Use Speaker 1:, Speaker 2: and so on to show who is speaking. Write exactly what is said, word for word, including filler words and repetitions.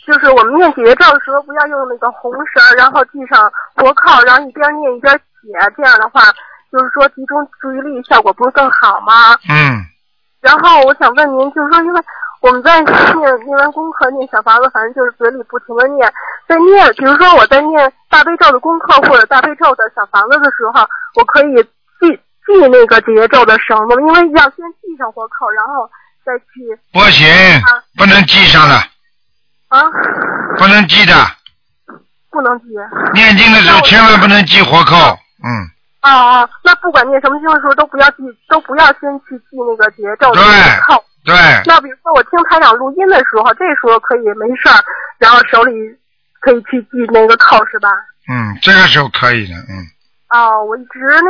Speaker 1: 就是我们念解结咒的时候，不要用那个红绳，然后系上活靠，然后一边念一边写，这样的话，就是说集中注意力效果不是更好吗？
Speaker 2: 嗯。
Speaker 1: 然后我想问您，就是说，因为我们在念念完功课念小房子，反正就是嘴里不停的念，在念，比如说我在念大悲咒的功课或者大悲咒的小房子的时候，我可以系系那个解结咒的绳子，因为要先系上活扣，然后再去。
Speaker 2: 不行，啊、不能系上的。
Speaker 1: 啊？
Speaker 2: 不能系的。
Speaker 1: 不能系。
Speaker 2: 念经的时候千万不能系活扣，嗯。
Speaker 1: 哦哦，那不管念什么经的时候都不要记，都不要先去记那个节奏的扣。
Speaker 2: 对。
Speaker 1: 那比如说我听台长录音的时候，这时候可以没事儿，然后手里可以去记那个扣是吧？
Speaker 2: 嗯，这个时候可以的，嗯。
Speaker 1: 哦，我一直。